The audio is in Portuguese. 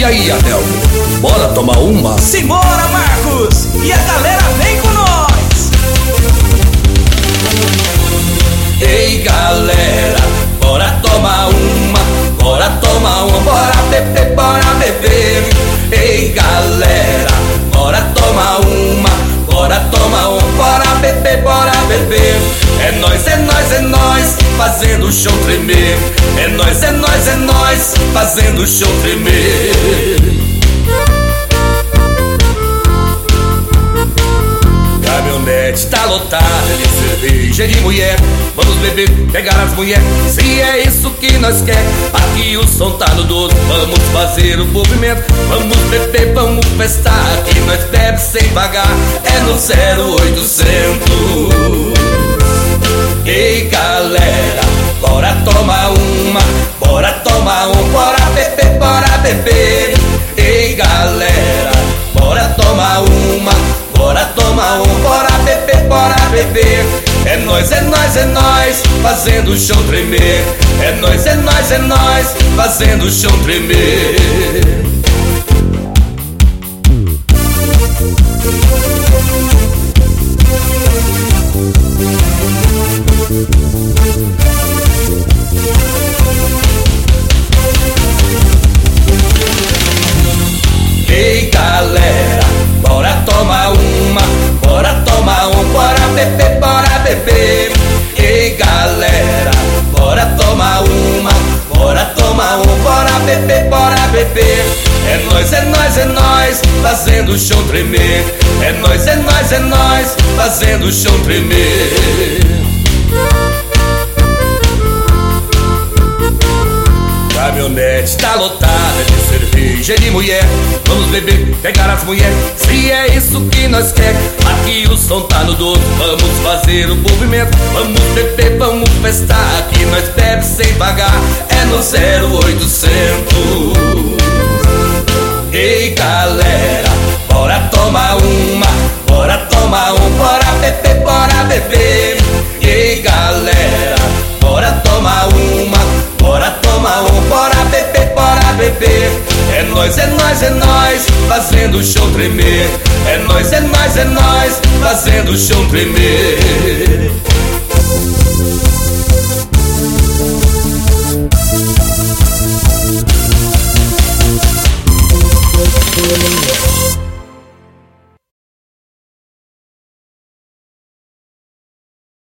E aí, Anel, bora tomar uma? Simbora, Marcos! E a galera vem com nós! Ei, galera, bora tomar uma, bora tomar uma, bora beber, bora beber. Ei, galera, bora tomar uma, bora tomar uma, bora beber, bora beber. É nós, é nós, é nós, fazendo o chão tremer. É nós, é nós, é nós, fazendo o chão tremer. Caminhonete tá lotada de cerveja de mulher. Vamos beber, pegar as mulheres, se é isso que nós quer. Aqui o som tá no 12, vamos fazer o movimento. Vamos beber, vamos festar, aqui nós bebe sem pagar. É no 0800. Ei, galera, bora tomar uma, bora tomar um, bora beber, bora beber. Ei, galera, bora tomar uma, bora tomar um, bora beber, bora beber. É nós, é nós, é nós, fazendo o chão tremer. É nós, é nós, é nós, fazendo o chão tremer. Ei, galera, bora tomar uma, bora tomar um, bora beber, bora beber. Ei, galera, bora tomar uma, bora tomar um, bora beber, bora beber. É nós, é nós, é nós, fazendo o chão tremer. É nós, é nós, é nós, fazendo o chão tremer. Caminhonete tá lotada de cerveja de mulher. Vamos beber, pegar as mulheres, se é isso que nós quer. Aqui o som tá no 12, vamos fazer o movimento. Vamos beber, vamos festar, aqui nós bebe sem pagar. É no 0800. Ei, galera, bora tomar uma, bora tomar um, bora beber, bora beber. Ei, galera, bora tomar uma, bora tomar um, bora beber, bora beber. É nós, é nós, é nós, fazendo o chão tremer. É nós, é nós, é nós, fazendo o chão tremer.